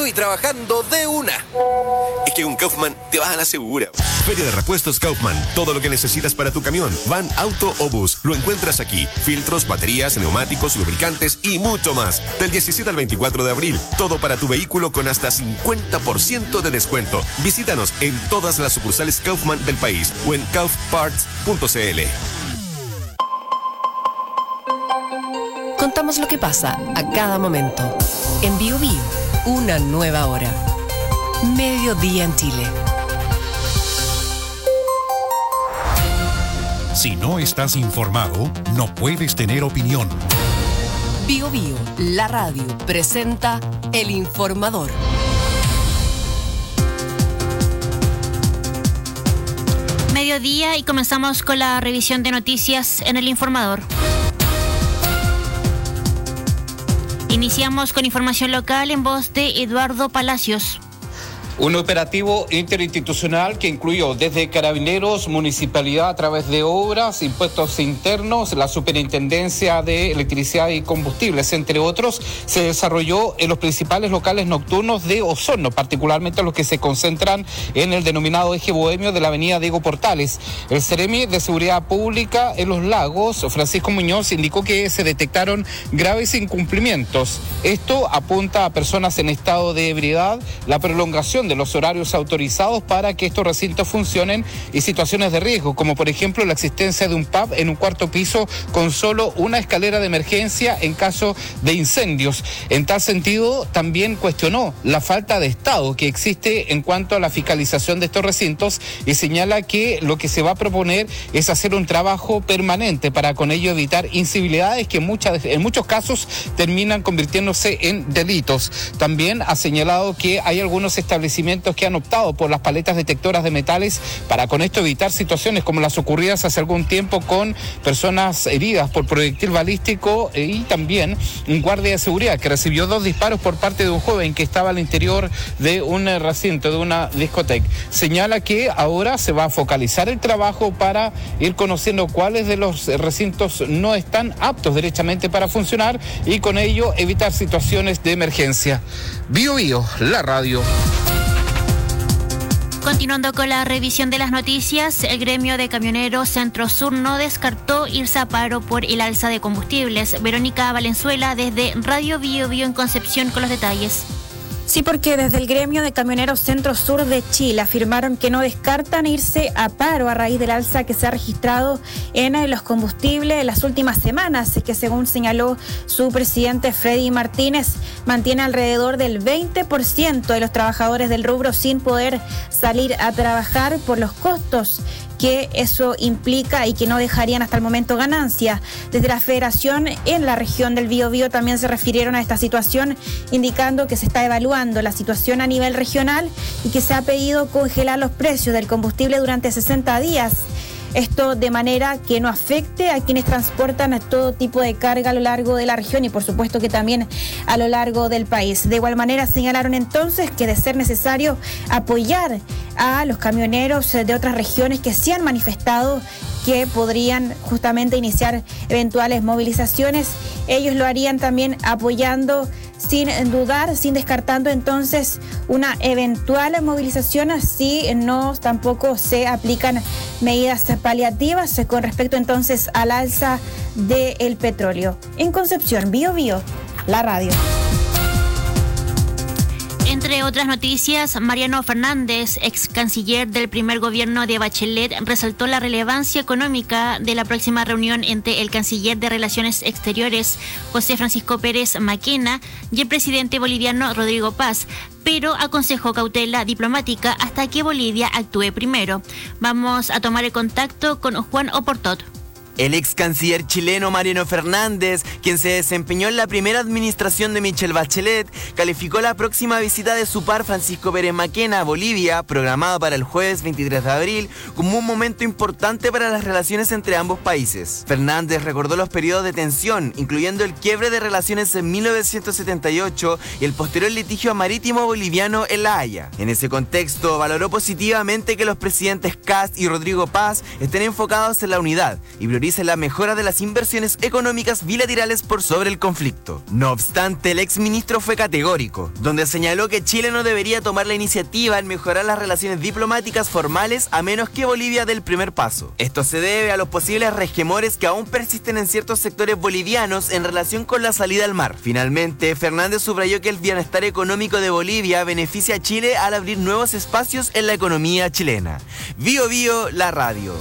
listo y trabajando de una. Es que con Kaufman te vas a la segura. Feria de Repuestos Kaufman. Todo lo que necesitas para tu camión, van, auto o bus, lo encuentras aquí. Filtros, baterías, neumáticos, lubricantes y mucho más. Del 17 al 24 de abril. Todo para tu vehículo con hasta 50% de descuento. Visítanos en todas las sucursales Kaufman del país o en kaufparts.cl. Contamos lo que pasa a cada momento. En Bio Bio, una nueva hora. Mediodía en Chile. Si no estás informado, no puedes tener opinión. Bio Bio, la radio, presenta El Informador. Mediodía y comenzamos con la revisión de noticias en El Informador. Iniciamos con información local en voz de Eduardo Palacios. Un operativo interinstitucional que incluyó desde Carabineros, Municipalidad a través de obras, impuestos internos, la Superintendencia de Electricidad y Combustibles, entre otros, se desarrolló en los principales locales nocturnos de Osorno, particularmente los que se concentran en el denominado eje bohemio de la avenida Diego Portales. El Seremi de Seguridad Pública en Los Lagos, Francisco Muñoz, indicó que se detectaron graves incumplimientos. Esto apunta a personas en estado de ebriedad, la prolongación de los horarios autorizados para que estos recintos funcionen y situaciones de riesgo, como por ejemplo la existencia de un pub en un cuarto piso con solo una escalera de emergencia en caso de incendios. En tal sentido, también cuestionó la falta de Estado que existe en cuanto a la fiscalización de estos recintos y señala que lo que se va a proponer es hacer un trabajo permanente para con ello evitar incivilidades que en muchos casos terminan convirtiéndose en delitos. También ha señalado que hay algunos establecimientos que han optado por las paletas detectoras de metales para con esto evitar situaciones como las ocurridas hace algún tiempo con personas heridas por proyectil balístico y también un guardia de seguridad que recibió 2 disparos por parte de un joven que estaba al interior de un recinto, de una discoteca. Señala que ahora se va a focalizar el trabajo para ir conociendo cuáles de los recintos no están aptos derechamente para funcionar y con ello evitar situaciones de emergencia. Bio Bio, la radio. Continuando con la revisión de las noticias, el gremio de camioneros Centro Sur no descartó irse a paro por el alza de combustibles. Verónica Valenzuela desde Radio Bio Bio en Concepción con los detalles. Sí, porque desde el gremio de camioneros Centro Sur de Chile afirmaron que no descartan irse a paro a raíz del alza que se ha registrado en los combustibles en las últimas semanas, que según señaló su presidente Freddy Martínez, mantiene alrededor del 20% de los trabajadores del rubro sin poder salir a trabajar por los costos que eso implica y que no dejarían hasta el momento ganancia. Desde la Federación en la región del Biobío también se refirieron a esta situación, indicando que se está evaluando la situación a nivel regional y que se ha pedido congelar los precios del combustible durante 60 días. Esto de manera que no afecte a quienes transportan todo tipo de carga a lo largo de la región y por supuesto que también a lo largo del país. De igual manera señalaron entonces que de ser necesario apoyar a los camioneros de otras regiones que se han manifestado que podrían justamente iniciar eventuales movilizaciones. Ellos lo harían también apoyando sin dudar, sin descartando entonces una eventual movilización si no tampoco se aplican medidas paliativas con respecto entonces al alza del petróleo. En Concepción, Bio Bio, la radio. Entre otras noticias, Mariano Fernández, ex canciller del primer gobierno de Bachelet, resaltó la relevancia económica de la próxima reunión entre el canciller de Relaciones Exteriores, José Francisco Pérez Maquena, y el presidente boliviano Rodrigo Paz, pero aconsejó cautela diplomática hasta que Bolivia actúe primero. Vamos a tomar el contacto con Juan Oportot. El ex canciller chileno Mariano Fernández, quien se desempeñó en la primera administración de Michelle Bachelet, calificó la próxima visita de su par Francisco Pérez Maquena a Bolivia, programada para el jueves 23 de abril, como un momento importante para las relaciones entre ambos países. Fernández recordó los periodos de tensión, incluyendo el quiebre de relaciones en 1978 y el posterior litigio marítimo boliviano en La Haya. En ese contexto, valoró positivamente que los presidentes Kast y Rodrigo Paz estén enfocados en la unidad y priorice la mejora de las inversiones económicas bilaterales por sobre el conflicto. No obstante, el exministro fue categórico, donde señaló que Chile no debería tomar la iniciativa en mejorar las relaciones diplomáticas formales a menos que Bolivia dé el primer paso. Esto se debe a los posibles resquemores que aún persisten en ciertos sectores bolivianos en relación con la salida al mar. Finalmente, Fernández subrayó que el bienestar económico de Bolivia beneficia a Chile al abrir nuevos espacios en la economía chilena. Bio Bio, la radio.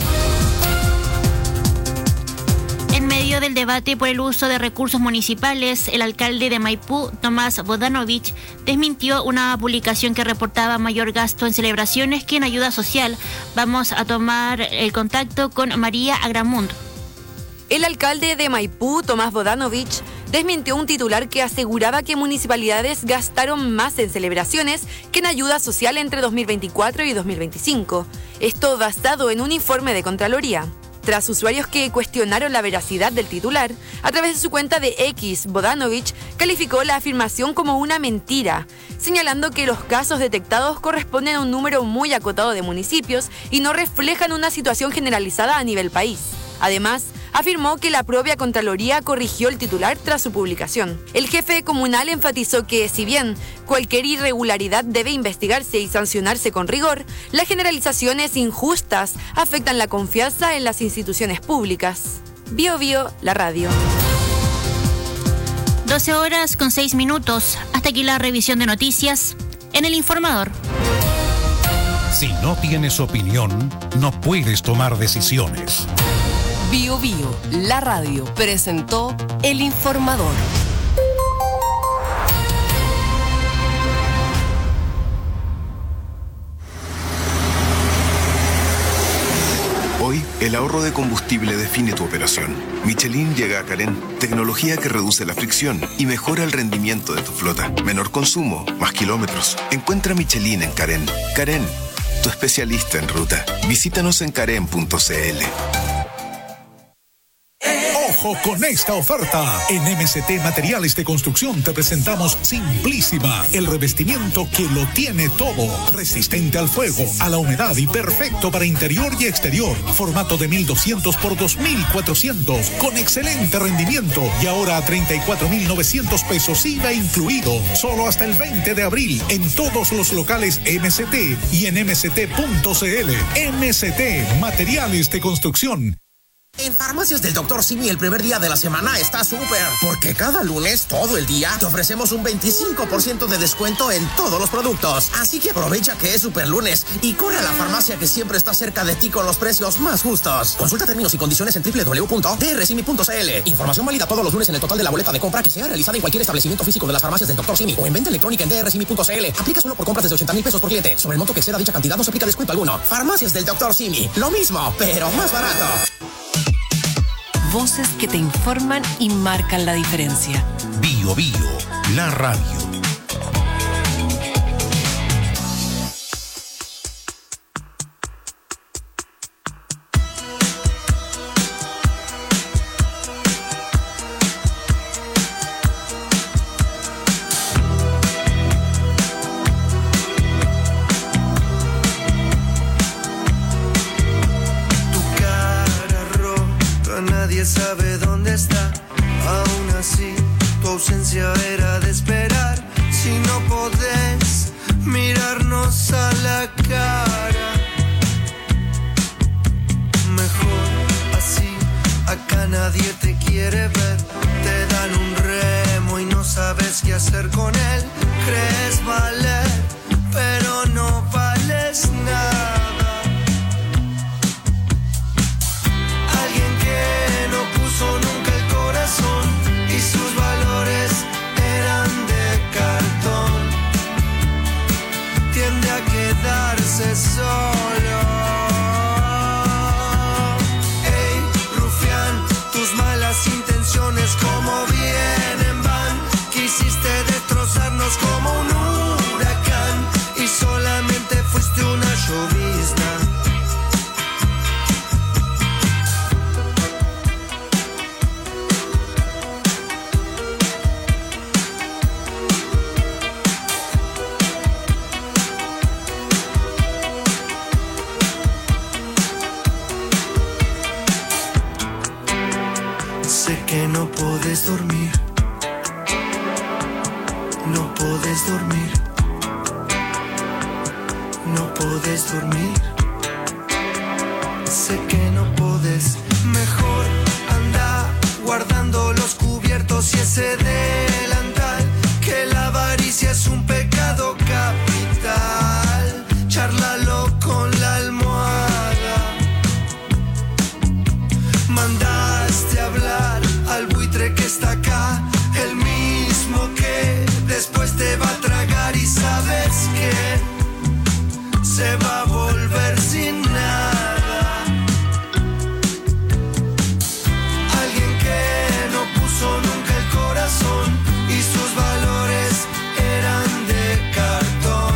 En medio del debate por el uso de recursos municipales, el alcalde de Maipú, Tomás Bodanovich, desmintió una publicación que reportaba mayor gasto en celebraciones que en ayuda social. Vamos a tomar el contacto con María Agramund. El alcalde de Maipú, Tomás Bodanovich, desmintió un titular que aseguraba que municipalidades gastaron más en celebraciones que en ayuda social entre 2024 y 2025. Esto basado en un informe de Contraloría. Tras usuarios que cuestionaron la veracidad del titular, a través de su cuenta de X, Bodanovich calificó la afirmación como una mentira, señalando que los casos detectados corresponden a un número muy acotado de municipios y no reflejan una situación generalizada a nivel país. Además, afirmó que la propia Contraloría corrigió el titular tras su publicación. El jefe comunal enfatizó que, si bien cualquier irregularidad debe investigarse y sancionarse con rigor, las generalizaciones injustas afectan la confianza en las instituciones públicas. Bio Bio, la radio. 12:06. Hasta aquí la revisión de noticias en El Informador. Si no tienes opinión, no puedes tomar decisiones. Bio Bio, la radio, presentó El Informador. Hoy, el ahorro de combustible define tu operación. Michelin llega a Carén, tecnología que reduce la fricción y mejora el rendimiento de tu flota. Menor consumo, más kilómetros. Encuentra Michelin en Carén. Carén, tu especialista en ruta. Visítanos en carén.cl. ¡Ojo con esta oferta! En MST Materiales de Construcción te presentamos Simplísima, el revestimiento que lo tiene todo. Resistente al fuego, a la humedad y perfecto para interior y exterior. Formato de 1200 por 2400, con excelente rendimiento y ahora a 34.900 pesos IVA incluido. Solo hasta el 20 de abril en todos los locales MST y en mst.cl. MST Materiales de Construcción. En Farmacias del Dr. Simi el primer día de la semana está súper, porque cada lunes, todo el día, te ofrecemos un 25% de descuento en todos los productos. Así que aprovecha que es super lunes y corre a la farmacia que siempre está cerca de ti con los precios más justos. Consulta términos y condiciones en www.drsimi.cl. Información válida todos los lunes en el total de la boleta de compra que sea realizada en cualquier establecimiento físico de las Farmacias del Dr. Simi o en venta electrónica en drsimi.cl. Aplica solo por compras desde 80,000 pesos por cliente. Sobre el monto que exceda dicha cantidad no se aplica descuento alguno. Farmacias del Dr. Simi. Lo mismo, pero más barato. Voces que te informan y marcan la diferencia. Bio Bio, la radio. Nadie sabe dónde está. Aún así, tu ausencia era de esperar. Si no podés mirarnos a la cara, mejor así. Acá nadie te quiere ver. Te dan un remo y no sabes qué hacer con él. Crees valer, pero no vales nada. Nunca el corazón y sus valores eran de cartón. Tiende a quedarse solo. Ey, rufián, tus malas intenciones como vienen van. Quisiste destrozarnos como un podés dormir. No podés dormir. No podés dormir. Sé que no podés. Mejor anda guardando los cubiertos y ese delantal, que la avaricia es un pecado capital. Chárlalo con la almohada. Mandaste a hablar al buitre que está acá, el mismo que después te va a tragar y sabes que se va a volver sin nada. Alguien que no puso nunca el corazón y sus valores eran de cartón,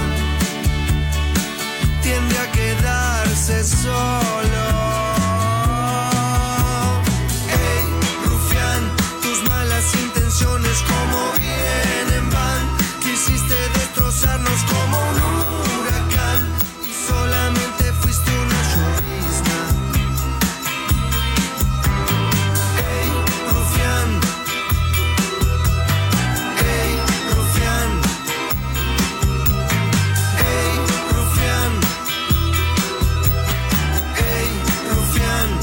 tiende a quedarse solo. Como vienen van, quisiste destrozarnos como un huracán y solamente fuiste una llovizna. Ey, rufián. Ey, rufián. Ey, rufián. Ey, rufián.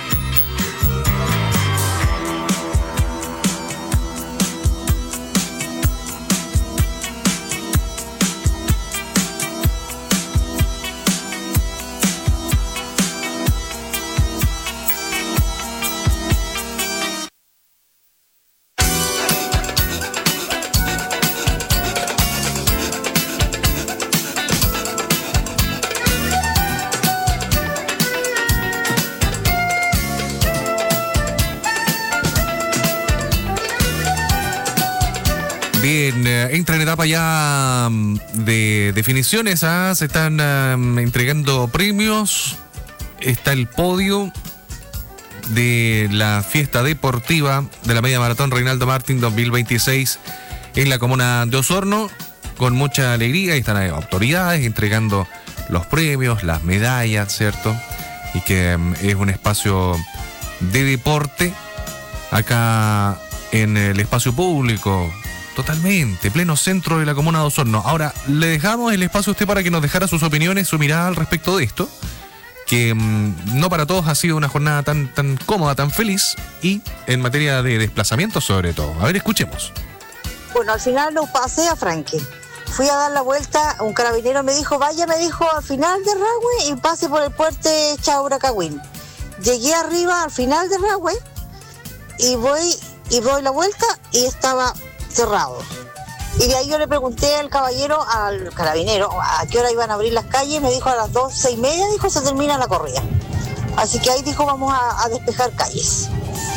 Bien, entra en etapa ya de definiciones, se están entregando premios, está el podio de la fiesta deportiva de la Media Maratón Reinaldo Martín 2026 en la comuna de Osorno, con mucha alegría, y están autoridades entregando los premios, las medallas, ¿cierto? Y que es un espacio de deporte acá en el espacio público. Totalmente, pleno centro de la comuna de Osorno. Ahora, le dejamos el espacio a usted para que nos dejara sus opiniones, su mirada al respecto de esto, que no para todos ha sido una jornada tan cómoda, tan feliz, y en materia de desplazamiento sobre todo. A ver, escuchemos. Bueno, al final lo pasé a Franque. Fui a dar la vuelta, un carabinero me dijo, vaya, me dijo, al final de Rahue y pase por el puente Chauracagüín. Llegué arriba al final de Rahue y voy la vuelta y estaba cerrado. Y de ahí yo le pregunté al carabinero, a qué hora iban a abrir las calles. Me dijo a las 2:30, dijo, se termina la corrida. Así que ahí dijo, vamos a despejar calles.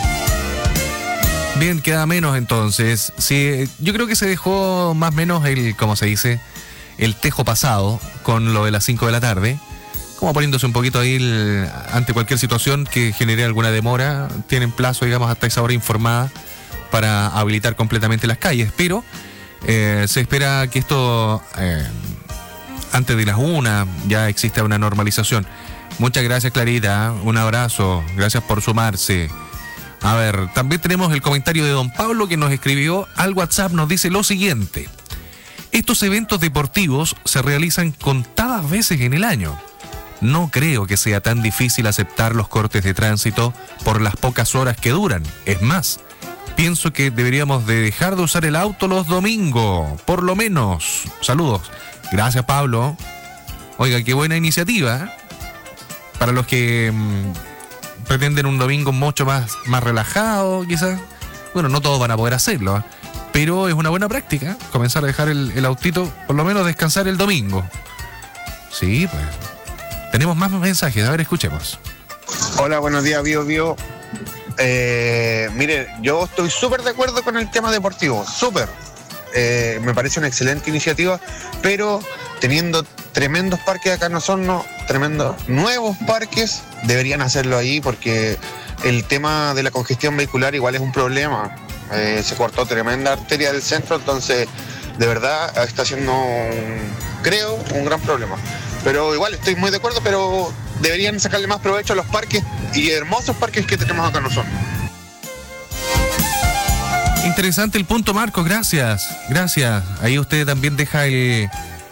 Bien, queda menos entonces. Sí, yo creo que se dejó más o menos como se dice, el tejo pasado con lo de las 5 de la tarde, como poniéndose un poquito ahí ante cualquier situación que genere alguna demora. Tienen plazo, digamos, hasta esa hora informada para habilitar completamente las calles, pero se espera que esto antes de las 1 ya exista una normalización. Muchas gracias, Clarita, un abrazo, gracias por sumarse. A ver, también tenemos el comentario de don Pablo, que nos escribió al WhatsApp, nos dice lo siguiente: estos eventos deportivos se realizan contadas veces en el año. No creo que sea tan difícil aceptar los cortes de tránsito por las pocas horas que duran. Es más, pienso que deberíamos de dejar de usar el auto los domingos, por lo menos. Saludos. Gracias, Pablo. Oiga, qué buena iniciativa, para los que pretenden un domingo mucho más relajado, quizás. Bueno, no todos van a poder hacerlo, pero es una buena práctica comenzar a dejar el autito, por lo menos descansar el domingo. Sí, pues. Tenemos más mensajes, a ver, escuchemos. Hola, buenos días, Bio. Mire, yo estoy súper de acuerdo con el tema deportivo, súper. Me parece una excelente iniciativa, pero teniendo tremendos parques acá en Osorno, tremendos nuevos parques, deberían hacerlo ahí, porque el tema de la congestión vehicular igual es un problema. Se cortó tremenda arteria del centro, entonces de verdad está siendo, creo, un gran problema. Pero igual estoy muy de acuerdo, pero deberían sacarle más provecho a los parques y hermosos parques que tenemos acá en Osorno. Interesante el punto, Marcos, gracias. Ahí usted también deja el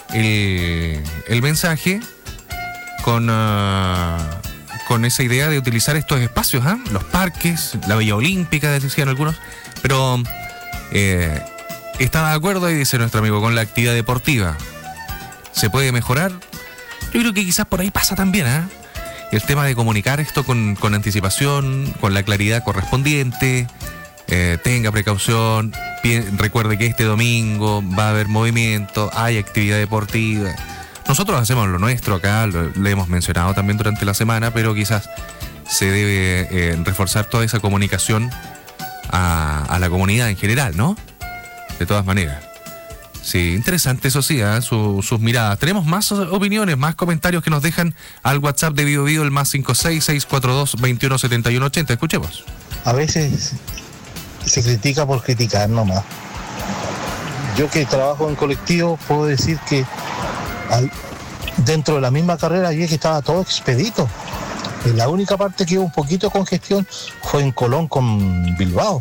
mensaje con esa idea de utilizar estos espacios, los parques, la Villa Olímpica, decían algunos, pero está de acuerdo, y dice nuestro amigo, con la actividad deportiva. ¿Se puede mejorar? Yo creo que quizás por ahí pasa también, el tema de comunicar esto con anticipación, con la claridad correspondiente. Tenga precaución, recuerde que este domingo va a haber movimiento, hay actividad deportiva. Nosotros hacemos lo nuestro acá, lo hemos mencionado también durante la semana, pero quizás se debe reforzar toda esa comunicación a la comunidad en general, ¿no? De todas maneras. Sí, interesante, eso sí, sus miradas. Tenemos más opiniones, más comentarios que nos dejan al WhatsApp de Bio Bio, el más 56642217180. Escuchemos. A veces se critica por criticar nomás. Yo que trabajo en colectivo puedo decir que dentro de la misma carrera ayer que estaba todo expedito. La única parte que hubo un poquito de congestión fue en Colón con Bilbao.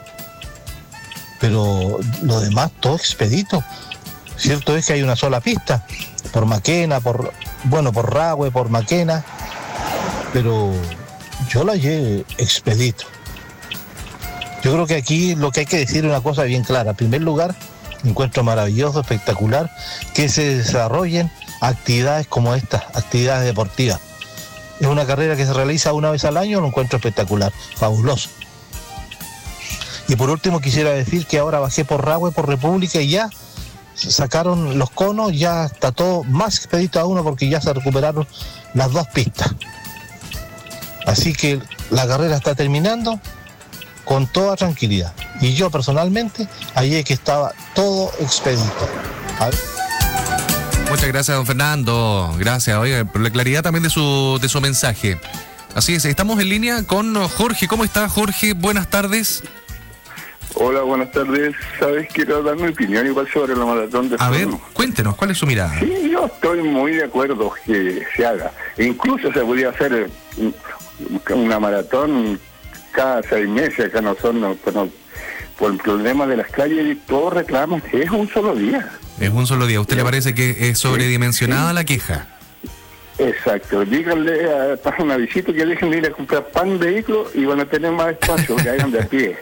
Pero lo demás todo expedito. Cierto es que hay una sola pista, por Maquena, por Rahue, por Maquena, pero yo la llevé expedito. Yo creo que aquí lo que hay que decir es una cosa bien clara. En primer lugar, encuentro maravilloso, espectacular, que se desarrollen actividades como estas, actividades deportivas. Es una carrera que se realiza una vez al año, lo encuentro espectacular, fabuloso. Y por último quisiera decir que ahora bajé por Rahue, por República, y ya sacaron los conos, ya está todo más expedito a uno porque ya se recuperaron las dos pistas. Así que la carrera está terminando con toda tranquilidad. Y yo personalmente, ayer que estaba todo expedito. Muchas gracias, don Fernando. Gracias, oiga, por la claridad también de su mensaje. Así es, estamos en línea con Jorge. ¿Cómo está, Jorge? Buenas tardes. Hola, buenas tardes. ¿Sabes? Quiero dar mi opinión igual sobre la maratón de A ver, cuéntenos, ¿cuál es su mirada? Sí, yo estoy muy de acuerdo que se haga. E incluso se podría hacer una maratón cada 6 meses. Acá no son, por el problema de las calles y todos reclaman. Es un solo día. Es un solo día. ¿Usted le parece que es sobredimensionada la queja? Exacto. Díganle a una visita que dejen de ir a comprar pan vehículo y van a tener más espacio, que hagan de a pie.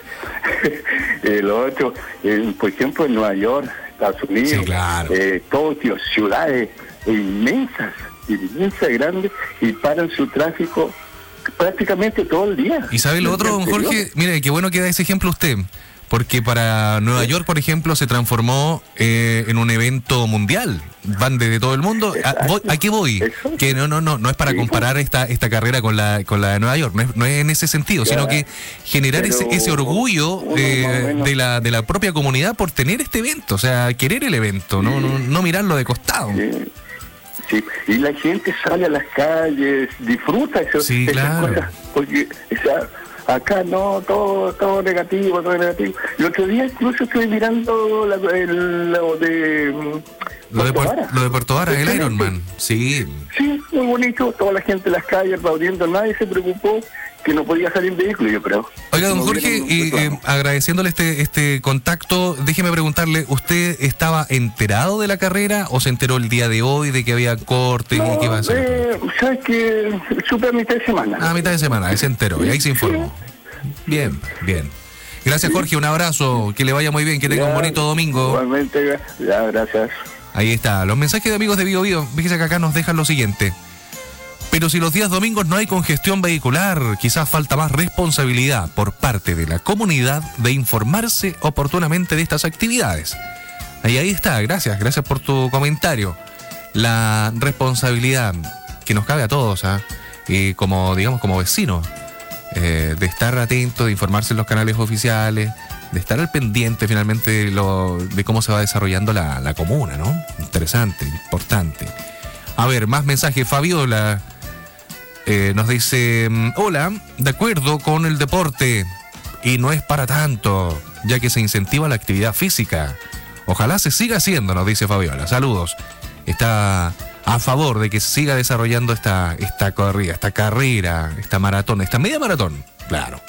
Lo otro, por ejemplo, en Nueva York, Estados Unidos, sí, claro. Tokio, ciudades inmensas, grandes, y paran su tráfico prácticamente todo el día. ¿Y sabe lo otro, don Jorge? Mire, qué bueno que da ese ejemplo usted. Porque para Nueva York, por ejemplo, se transformó en un evento mundial. Van desde todo el mundo. ¿A qué voy? Que no es para comparar esta carrera con la de Nueva York. No es en ese sentido, sino que generar ese orgullo de la propia comunidad por tener este evento. O sea, querer el evento, no mirarlo de costado. Sí, y la gente sale a las calles, disfruta esas cosas. Porque, acá no, todo negativo. El otro día incluso estuve mirando lo de Puerto Varas, el Ironman. Sí, muy bonito, toda la gente en las calles aplaudiendo, nadie se preocupó que no podía salir en vehículo, yo creo. Oiga, don Jorge, agradeciéndole este contacto, déjeme preguntarle, ¿usted estaba enterado de la carrera o se enteró el día de hoy de que había cortes y qué iba a hacer? ¿Sabes qué? Supe a mitad de semana. A mitad de semana, ahí se enteró, y ahí se informó. Bien. Gracias, Jorge, un abrazo, que le vaya muy bien, que tenga un bonito domingo. Igualmente, gracias. Ahí está, los mensajes de amigos de Bio Bio, fíjese que acá nos dejan lo siguiente. Pero si los días domingos no hay congestión vehicular, quizás falta más responsabilidad por parte de la comunidad de informarse oportunamente de estas actividades. Ahí está, gracias por tu comentario. La responsabilidad que nos cabe a todos, como vecinos, de estar atentos, de informarse en los canales oficiales, de estar al pendiente finalmente de cómo se va desarrollando la comuna, ¿no? Interesante, importante. A ver, más mensajes. Fabiola nos dice: hola, de acuerdo con el deporte y no es para tanto, ya que se incentiva la actividad física. Ojalá se siga haciendo, nos dice Fabiola. Saludos. Está a favor de que se siga desarrollando esta corrida, esta carrera, esta maratón, esta media maratón, claro.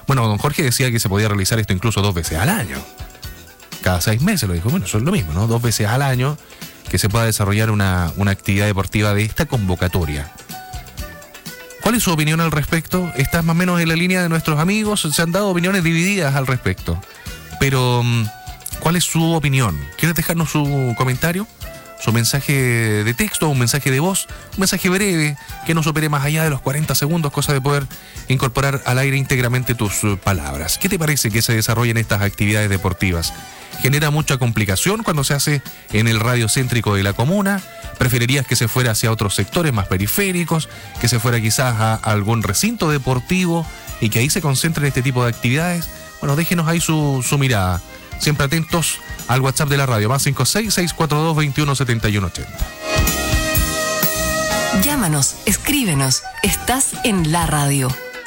Bueno, don Jorge decía que se podía realizar esto incluso 2 veces al año. Cada 6 meses, lo dijo. Bueno, eso es lo mismo, ¿no? 2 veces al año que se pueda desarrollar una actividad deportiva de esta convocatoria. ¿Cuál es su opinión al respecto? Está más o menos en la línea de nuestros amigos. Se han dado opiniones divididas al respecto. Pero, ¿cuál es su opinión? ¿Quiere dejarnos su comentario? Su mensaje de texto, un mensaje de voz, un mensaje breve que no supere más allá de los 40 segundos, cosa de poder incorporar al aire íntegramente tus palabras. ¿Qué te parece que se desarrollen estas actividades deportivas? ¿Genera mucha complicación cuando se hace en el radio céntrico de la comuna? ¿Preferirías que se fuera hacia otros sectores más periféricos? ¿Que se fuera quizás a algún recinto deportivo y que ahí se concentren este tipo de actividades? Bueno, déjenos ahí su mirada. Siempre atentos al WhatsApp de la radio, más 56642217180. Llámanos, escríbenos, estás en la radio.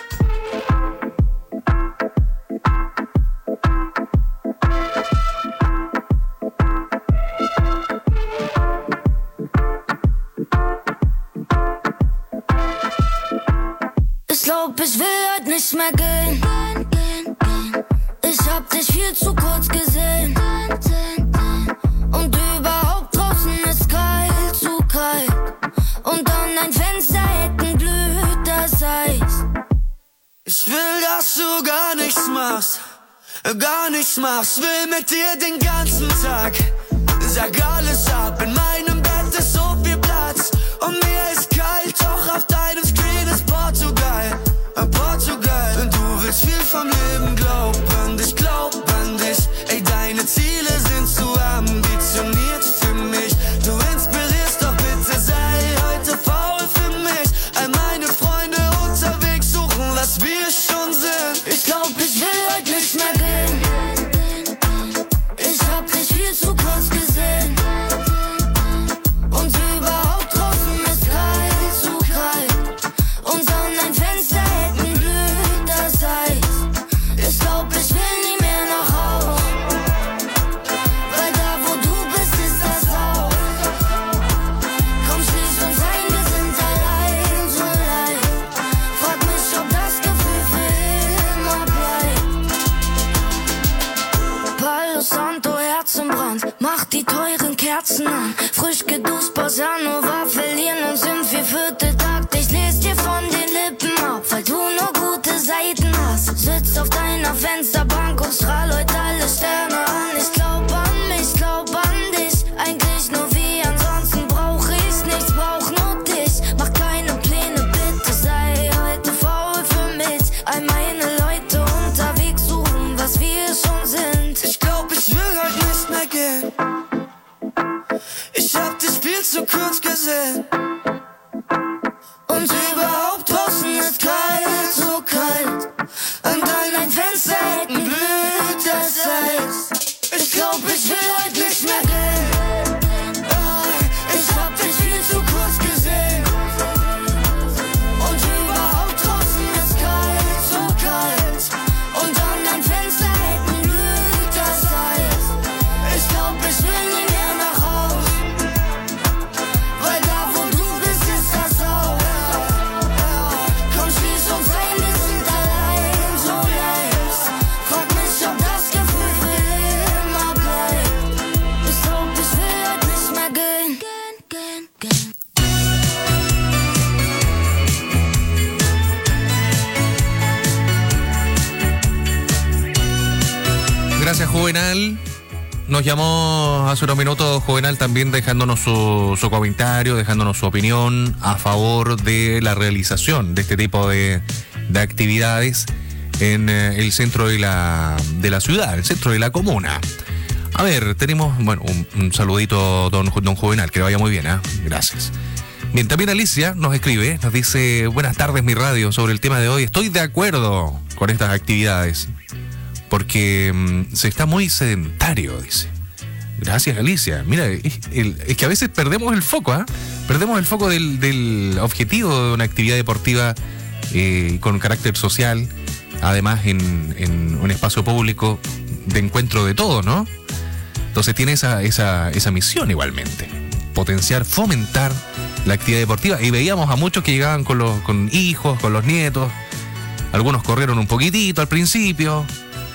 Ich glaub, ich will heute nicht mehr gehen. Ich hab dich viel zu kurz gesehen. Und überhaupt draußen ist kalt, zu kalt. Und an dein Fenster hätten glüht das Eis. Ich will, dass du gar nichts machst. Gar nichts machst. Will mit dir den ganzen Tag. Sag alles ab. In meinem Bett ist so viel Platz. Und mir ist kalt, doch auf deinem Screen ist Portugal. Portugal. Und du willst viel vom Leben, glaub an dich, glaub an dich. Ey, deine Ziele sind zu ambitioniert für mich. Du inspirierst, doch bitte sei heute faul für mich. All meine Freunde unterwegs suchen, was wir schon sind. Ich glaub, ich will heute nicht mehr gehen. Ich hab dich viel zu kurz gesehen. Und überhaupt draußen ist kalt, zu kalt. Und an dein Fenster hätten glüht das Eis. Ich glaub, ich will nie mehr nach Haus. Weil da, wo du bist, ist das Haus. Komm, schließ uns ein, wir sind allein, so leicht. Frag mich, ob das Gefühl für immer bleibt. Palo Santo, Herz im Brand, mach die teuren Kerzen an. Frisch geduscht, Bossa Nova, verlieren uns im 4/4 Takt. Ich les dir von den Lippen ab, weil du nur gute Seiten hast. Sitz auf deiner Fensterbank und strahl heute alle Sterne an. Ich glaub an mich, glaub an dich, eigentlich nur wie, ansonsten brauch ich nichts, brauch nur dich. Mach keine Pläne, bitte sei heute faul für mich. All meine Leute unterwegs suchen, was wir schon sind. Ich glaub, ich will heute nicht mehr gehen. Ich hab dich viel zu kurz gesehen. Und überhaupt draußen ist kalt, so kalt. Und an dein Fenster hätten blüht das Eis. Ich glaub, ich will heute nicht mehr gehen. Ich hab dich viel zu kurz gesehen. Und überhaupt draußen ist kalt, so kalt. Und an dein Fenster hätten blüht das Eis. Ich glaub, ich will nie mehr nach Haus. Weil da, wo du bist, ist das Haus. Komm, schließ uns ein, wir sind allein, so leicht. Frag mich, ob das Gefühl für immer bleibt. Ich glaub, ich will heute nicht mehr gehen. Gracias, Juvenal. Nos llamó hace unos minutos Juvenal también dejándonos su comentario, dejándonos su opinión a favor de la realización de este tipo de actividades en el centro de la ciudad, el centro de la comuna. A ver, tenemos, bueno, un saludito, don Juvenal, que le vaya muy bien, ¿eh? Gracias. Bien, también Alicia nos escribe, nos dice: buenas tardes, mi radio, sobre el tema de hoy. Estoy de acuerdo con estas actividades, porque se está muy sedentario, dice. Gracias, Alicia. Mira, es que a veces perdemos el foco, ¿eh? Perdemos el foco del objetivo de una actividad deportiva con carácter social, además en un espacio público de encuentro de todos, ¿no? Entonces tiene esa misión igualmente, potenciar, fomentar la actividad deportiva. Y veíamos a muchos que llegaban con hijos, con los nietos, Algunos corrieron un poquitito al principio,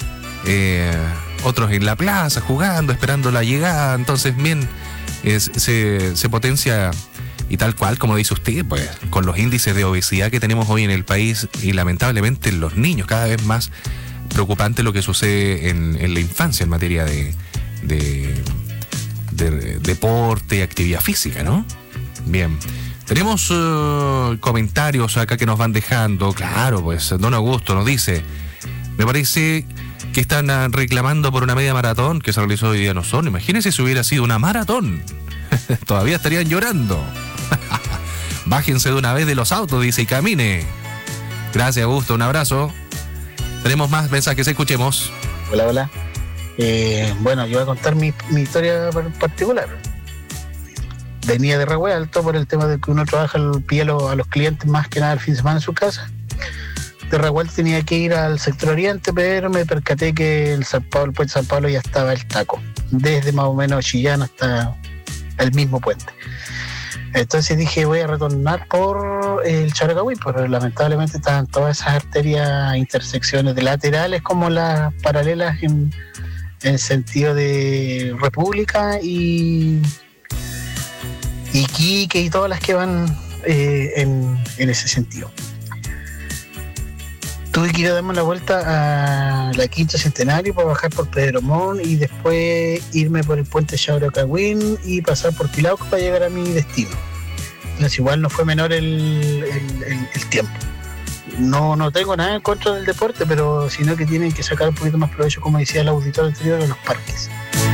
otros en la plaza jugando, esperando la llegada. Entonces, bien, se potencia, y tal cual como dice usted, pues con los índices de obesidad que tenemos hoy en el país y lamentablemente en los niños, cada vez más preocupante lo que sucede en la infancia en materia de deporte, actividad física, ¿no? Bien. Tenemos comentarios acá que nos van dejando. Claro, pues don Augusto nos dice: me parece que están reclamando por una media maratón que se realizó hoy día en Osorno. Imagínense si hubiera sido una maratón. Todavía estarían llorando. Bájense de una vez de los autos, dice, y camine. Gracias, Augusto, un abrazo. Tenemos más mensajes, escuchemos. Hola, hola. Bueno, yo voy a contar mi historia particular. Venía de Ragüe Alto por el tema de que uno trabaja pilla a los clientes más que nada el fin de semana en su casa. De Ragüe Alto tenía que ir al sector oriente, pero me percaté que el puente San Pablo ya estaba el taco, desde más o menos Chillán hasta el mismo puente. Entonces dije, voy a retornar por el Chauracagüín, pero lamentablemente estaban todas esas arterias, intersecciones de laterales como las paralelas en sentido de República y Iquique y todas las que van en ese sentido. Tuve que ir a darme la vuelta a la Quinta Centenario para bajar por Pedro Montt y después irme por el puente Chauracagüín y pasar por Pilauco para llegar a mi destino. Entonces igual no fue menor el tiempo. No tengo nada en contra del deporte, pero sino que tienen que sacar un poquito más provecho, como decía el auditor anterior, de los parques.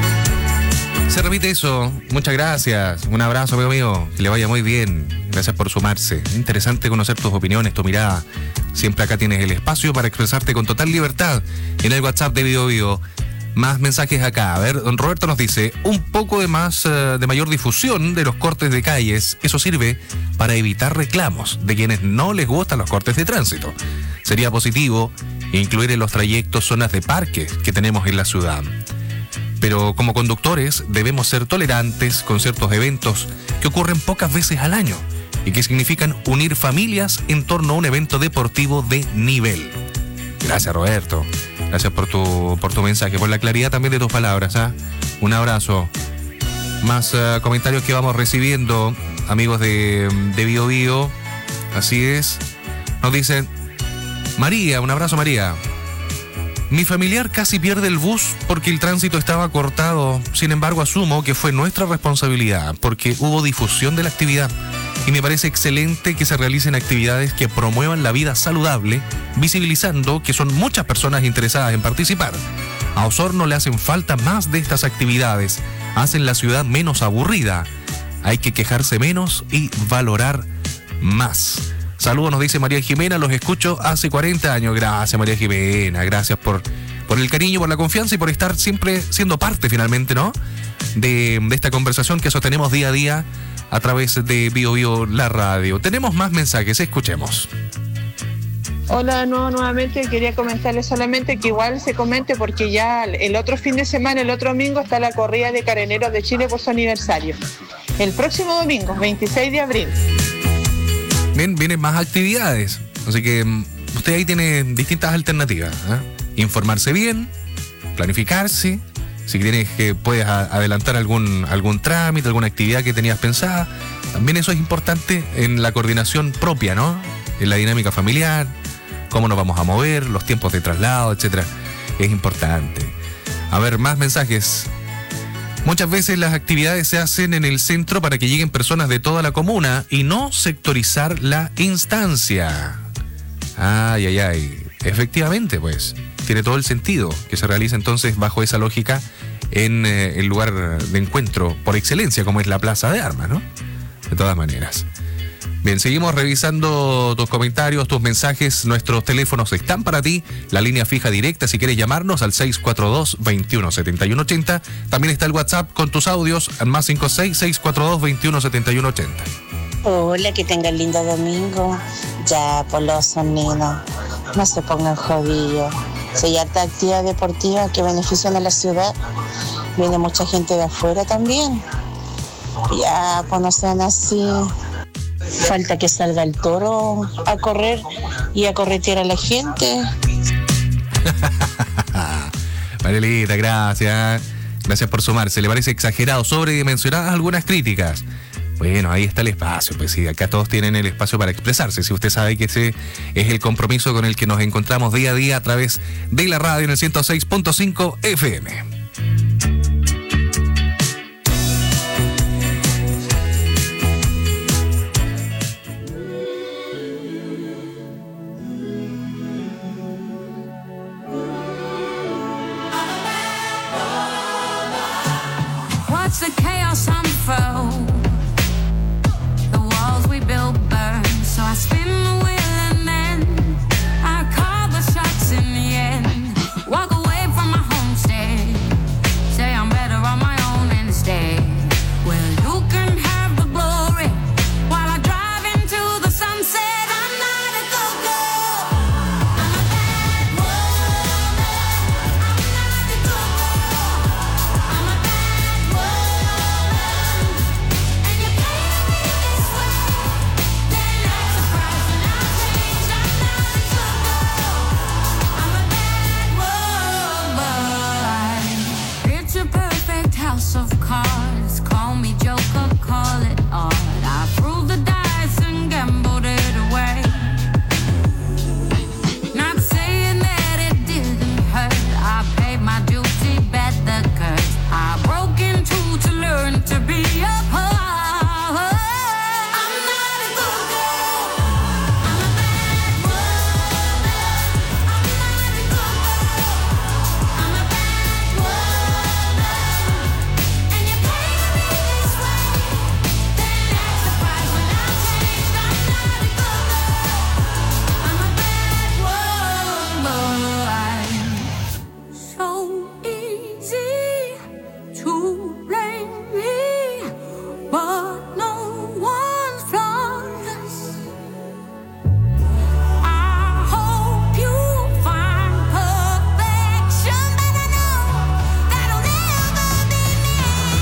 Se repite eso. Muchas gracias. Un abrazo, amigo mío. Que le vaya muy bien. Gracias por sumarse. Interesante conocer tus opiniones, tu mirada. Siempre acá tienes el espacio para expresarte con total libertad en el WhatsApp de Bio Bio. Más mensajes acá. A ver, don Roberto nos dice: un poco de mayor difusión de los cortes de calles. Eso sirve para evitar reclamos de quienes no les gustan los cortes de tránsito. Sería positivo incluir en los trayectos zonas de parques que tenemos en la ciudad. Pero como conductores debemos ser tolerantes con ciertos eventos que ocurren pocas veces al año y que significan unir familias en torno a un evento deportivo de nivel. Gracias, Roberto. Gracias por tu mensaje, por la claridad también de tus palabras, ¿eh? Un abrazo. Más comentarios que vamos recibiendo, amigos de Bio Bio. Así es. Nos dicen: María, un abrazo, María. Mi familiar casi pierde el bus porque el tránsito estaba cortado. Sin embargo, asumo que fue nuestra responsabilidad porque hubo difusión de la actividad. Y me parece excelente que se realicen actividades que promuevan la vida saludable, visibilizando que son muchas personas interesadas en participar. A Osorno le hacen falta más de estas actividades. Hacen la ciudad menos aburrida. Hay que quejarse menos y valorar más. Saludos, nos dice María Jimena, los escucho hace 40 años. Gracias, María Jimena, gracias por el cariño, por la confianza y por estar siempre siendo parte finalmente, ¿no? De esta conversación que sostenemos día a día a través de Bio Bio, la radio. Tenemos más mensajes, escuchemos. Hola, nuevamente quería comentarles solamente que igual se comente porque ya el otro fin de semana, el otro domingo, está la corrida de Carabineros de Chile por su aniversario. El próximo domingo, 26 de abril. Bien, vienen más actividades, así que usted ahí tiene distintas alternativas, ¿eh? Informarse bien, planificarse, si tienes que puedes adelantar algún trámite, alguna actividad que tenías pensada. También eso es importante en la coordinación propia, ¿no? En la dinámica familiar, cómo nos vamos a mover, los tiempos de traslado, etcétera. Es importante. A ver, más mensajes. Muchas veces las actividades se hacen en el centro para que lleguen personas de toda la comuna y no sectorizar la instancia. Ay. Efectivamente, pues, tiene todo el sentido que se realice entonces bajo esa lógica en el lugar de encuentro por excelencia, como es la Plaza de Armas, ¿no? De todas maneras. Bien, seguimos revisando tus comentarios, tus mensajes. Nuestros teléfonos están para ti. La línea fija directa, si quieres llamarnos, al 642-217180. También está el WhatsApp con tus audios al más 56-642-217180. Hola, que tengan lindo domingo. Ya, por los sonidos, no se pongan jodidos. Si hay harta actividad deportiva que benefician a la ciudad, viene mucha gente de afuera también. Ya, pues no sean así. Falta que salga el toro a correr y a corretear a la gente. Marielita, gracias. Gracias por sumarse. ¿Le parece exagerado, sobredimensionadas algunas críticas? Bueno, ahí está el espacio, pues sí, acá todos tienen el espacio para expresarse. Si usted sabe que ese es el compromiso con el que nos encontramos día a día a través de la radio en el 106.5 FM. Watch the chaos unfold. The walls we built burn. So I spin the wheel and then I call the shots in the end. Walk away from my homestead. Say I'm better on my own instead. Well, you can have the glory while I drive into the sunset. I'm not a go-go. I'm a bad woman. I'm not a go-go. I'm a bad woman. And you play me this way. Then I'm surprised when I change. I'm not a go-go. I'm a bad woman. It's a perfect house of cards. Call me Joker, call it art. I threw the dice and gambled it away. Not saying that it didn't hurt. I paid my duty, bet the curse. I broke in two to learn to be a part. I'm not a good girl. I'm a bad woman. I'm not a good girl. I'm a bad woman. And you play me this way. Then act surprised when I changed. I'm not a good girl. I'm a bad woman. So easy to blame me, but no one's flawless. I hope you find perfection, but I know that'll never be me.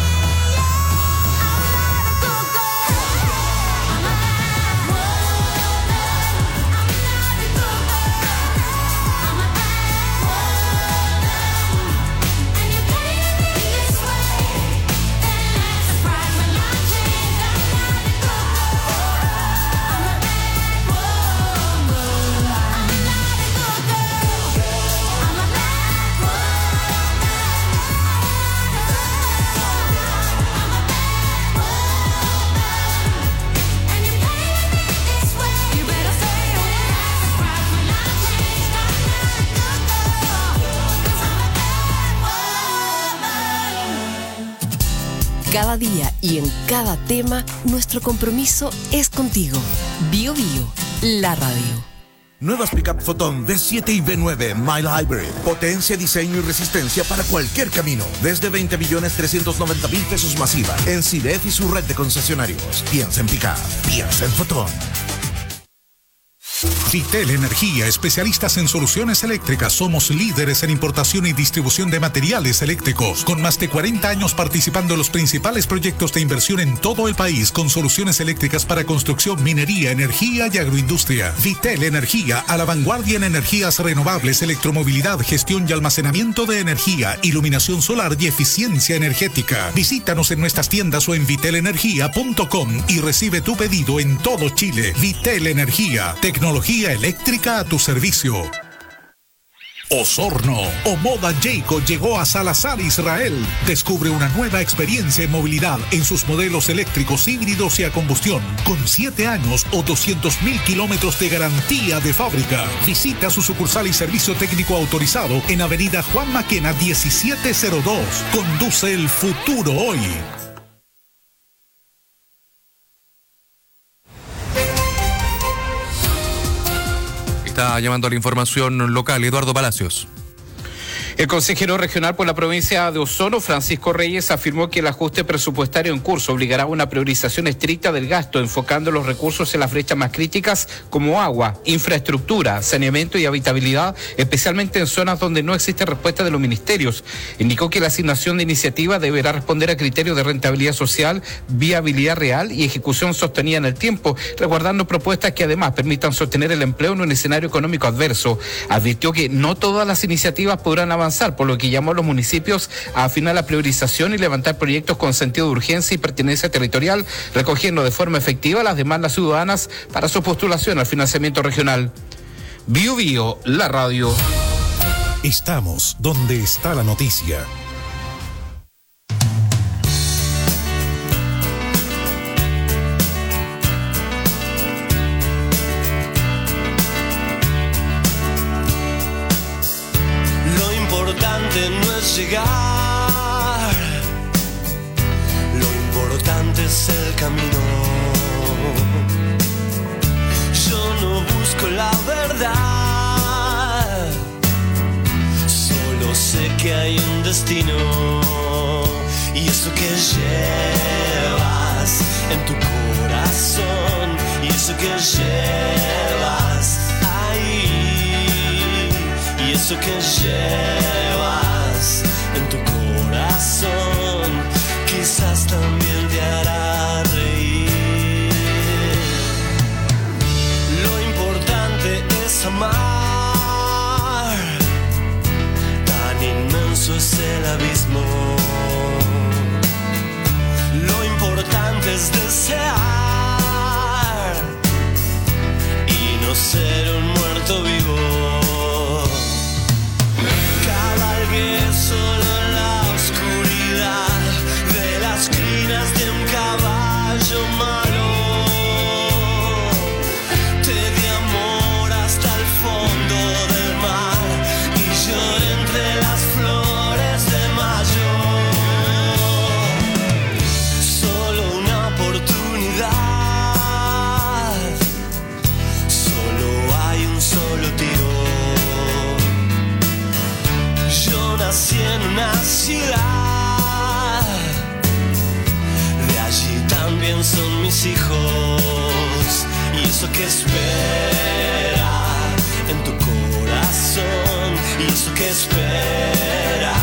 I'm not a good girl. I'm a bad woman. I'm not a good girl. I'm a bad woman. And you play me this way. Then act surprised when I change. I'm not a good girl. I'm a bad woman. I'm not a good girl. I'm a bad woman. I'm a bad woman. And you play me this way. You better say a word. Surprised when I changed. I'm not a good girl. 'Cause I'm a bad woman. Cada día y en cada tema, nuestro compromiso es contigo. Bio Bio, la radio. Nuevas Pickup Photon V7 y V9 Mild Hybrid. Potencia, diseño y resistencia para cualquier camino. Desde 20.390.000 pesos masiva. En CIDEF y su red de concesionarios. Piensa en Pickup. Piensa en Photon. Vitel Energía, especialistas en soluciones eléctricas. Somos líderes en importación y distribución de materiales eléctricos, con más de 40 años participando en los principales proyectos de inversión en todo el país, con soluciones eléctricas para construcción, minería, energía y agroindustria. Vitel Energía, a la vanguardia en energías renovables, electromovilidad, gestión y almacenamiento de energía, iluminación solar y eficiencia energética. Visítanos en nuestras tiendas o en vitelenergia.com y recibe tu pedido en todo Chile. Vitel Energía, tecnología eléctrica a tu servicio. Osorno o Moda Jayco llegó a Salazar, Israel. Descubre una nueva experiencia en movilidad en sus modelos eléctricos, híbridos y a combustión, con 7 años o 200.000 kilómetros de garantía de fábrica. Visita su sucursal y servicio técnico autorizado en Avenida Juan Maquena 1702. Conduce el futuro hoy. Está llamando a la información local, Eduardo Palacios. El consejero regional por la provincia de Osorno, Francisco Reyes, afirmó que el ajuste presupuestario en curso obligará a una priorización estricta del gasto, enfocando los recursos en las brechas más críticas como agua, infraestructura, saneamiento y habitabilidad, especialmente en zonas donde no existe respuesta de los ministerios. Indicó que la asignación de iniciativa deberá responder a criterios de rentabilidad social, viabilidad real y ejecución sostenida en el tiempo, resguardando propuestas que además permitan sostener el empleo en un escenario económico adverso. Advirtió que no todas las iniciativas podrán avanzar, por lo que llamó a los municipios a afinar la priorización y levantar proyectos con sentido de urgencia y pertenencia territorial, recogiendo de forma efectiva las demandas ciudadanas para su postulación al financiamiento regional. Bio Bio, la radio. Estamos donde está la noticia. No es llegar, lo importante es el camino. Yo no busco la verdad, solo sé que hay un destino. Y eso que llevas en tu corazón, y eso que llevas ahí, y eso que llevas en tu corazón, quizás también te hará reír. Lo importante es amar, tan inmenso es el abismo. Lo importante es desear y no ser un muerto vivo. Solo en la oscuridad de las crinas de un caballo malo, te di amor hasta el fondo del mar y lloré entre las flores de mayo. Solo una oportunidad, solo hay un solo tiro. Nací en una ciudad, de allí también son mis hijos, y eso que espera en tu corazón, y eso que espera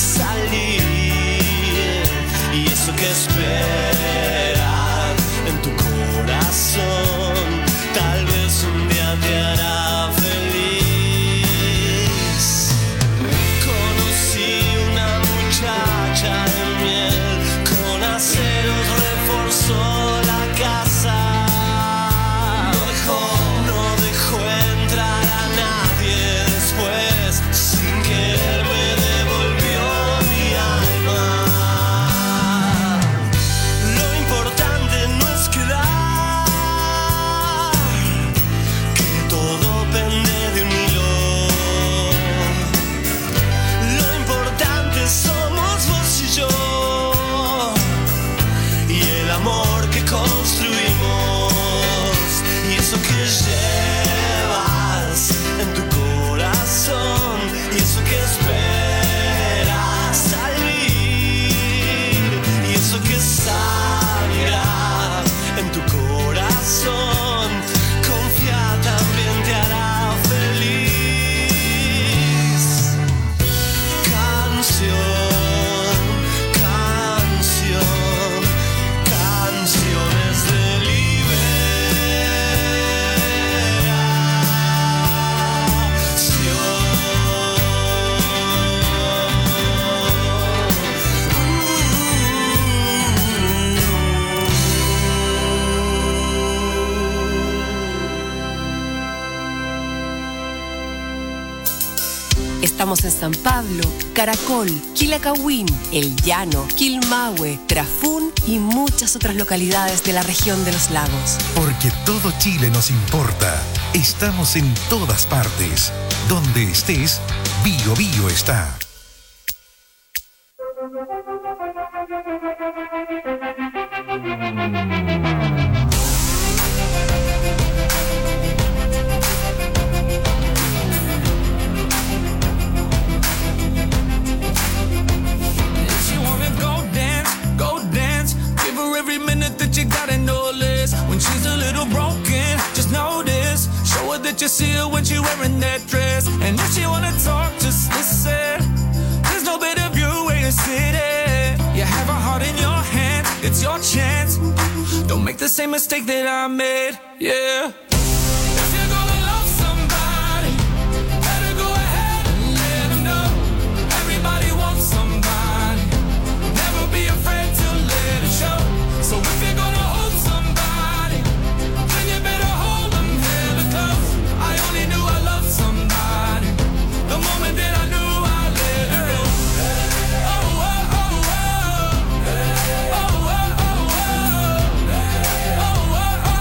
salir, y eso que espera en tu corazón, tal vez un día te hará feliz. Muchacha de miel con aceros reforzó la casa. No dejó entrar a nadie después. Sin querer me devolvió mi alma. Lo importante no es quedar, que todo pende de un hilo. Lo importante somos vos y yo, y el amor que construimos, y eso que llevas en tu corazón, y eso que esperas salir, y eso que sangra en tu corazón, confía, también te hará feliz. Canción, canciones de Estamos en San Pablo, Caracol, Quilacahuín, El Llano, Quilmahue, Trafún y muchas otras localidades de la región de los lagos. Porque todo Chile nos importa. Estamos en todas partes. Donde estés, Bio Bio está. that you got it no less. When she's a little broken, just notice. Show her that you see her when she's wearing that dress. And if she wanna talk, just listen. There's no better view way to sit it. You have a heart in your hand, it's your chance. Don't make the same mistake that I made, yeah. If you're gonna love somebody, better go ahead and let them know. Everybody wants somebody. Never be afraid to let it show. So if you're gonna hold somebody, then you better hold them hella close. I only knew I loved somebody the moment that I knew I let her go. Oh, oh, oh, oh. Oh, oh, oh, oh. Oh, oh,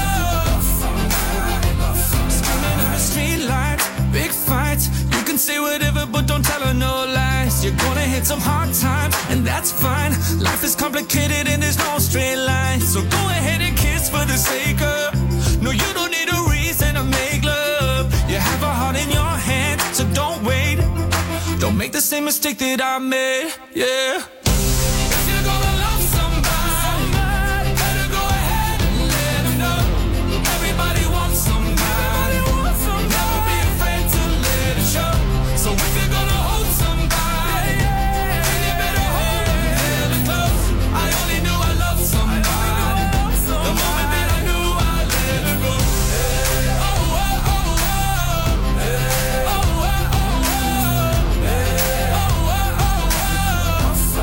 oh, oh. Screaming in the street lights, big fights. You can say whatever, but don't tell her no lies. You're gonna hit some hard times, and that's fine. Life is complicated and there's no straight line. So go ahead and kiss for the sake of. No, you don't need a reason to make love. You have a heart in your hand, so don't wait. Don't make the same mistake that I made, yeah. If you're gonna love somebody, better go ahead and let them know. Everybody wants somebody. Never be afraid to let it show. So if you're gonna hold somebody, then you better hold them hella close. I only knew I loved somebody the moment that I knew I let her go. Oh, oh, oh, oh. Oh, oh, oh, oh. Oh, oh, oh, oh.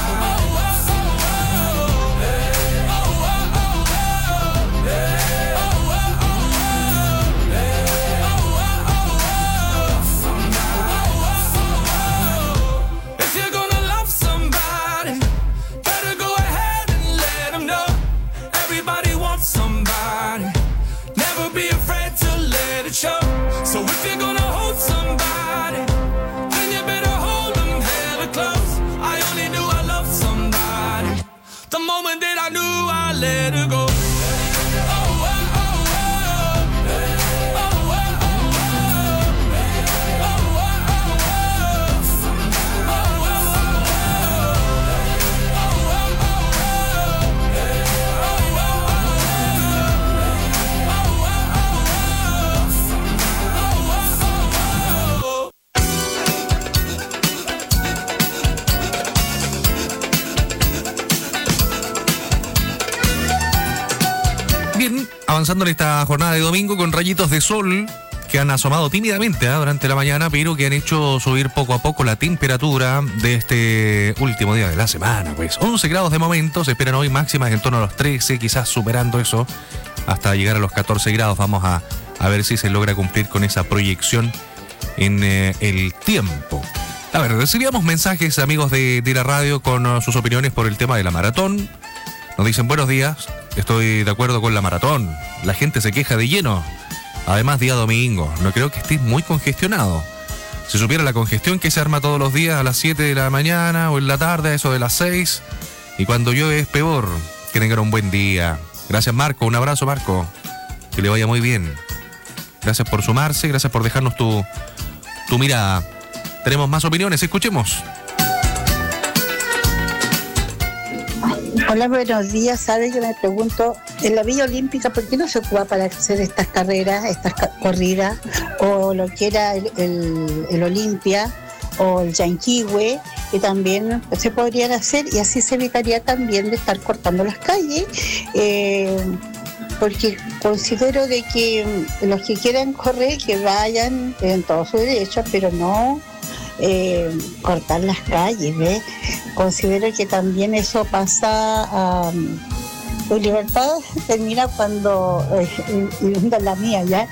If you're gonna love somebody, better go ahead and let them know. Everybody wants somebody. Never be afraid to let it show. So if you're gonna hold somebody, then you better hold them hella close. I only knew I loved somebody the moment that I knew I let her go. Bien, avanzando en esta jornada de domingo con rayitos de sol que han asomado tímidamente durante la mañana, pero que han hecho subir poco a poco la temperatura de este último día de la semana. Pues 11 grados de momento, se esperan hoy máximas en torno a los 13, quizás superando eso hasta llegar a los 14 grados. Vamos a ver si se logra cumplir con esa proyección en el tiempo. A ver, recibíamos mensajes, amigos de la radio, con sus opiniones por el tema de la maratón. Nos dicen: buenos días, estoy de acuerdo con la maratón. La gente se queja de lleno. Además, día domingo, no creo que estés muy congestionado. Si supiera la congestión que se arma todos los días a las 7 de la mañana o en la tarde, a eso de las 6. Y cuando llueve es peor. Que tengan un buen día. Gracias, Marco. Un abrazo, Marco. Que le vaya muy bien. Gracias por sumarse, gracias por dejarnos tu mirada. Tenemos más opiniones, escuchemos. Hola, buenos días. ¿Sabe? Yo me pregunto, en la Villa Olímpica, ¿por qué no se ocupa para hacer estas carreras, estas corridas, o lo que era el Olimpia o el Yanquihue, que también se podrían hacer, y así se evitaría también de estar cortando las calles? Porque considero de que los que quieran correr, que vayan en todo su derecho, pero no cortar las calles, ¿ves? Considero que también eso pasa a libertad termina cuando inunda la mía ya.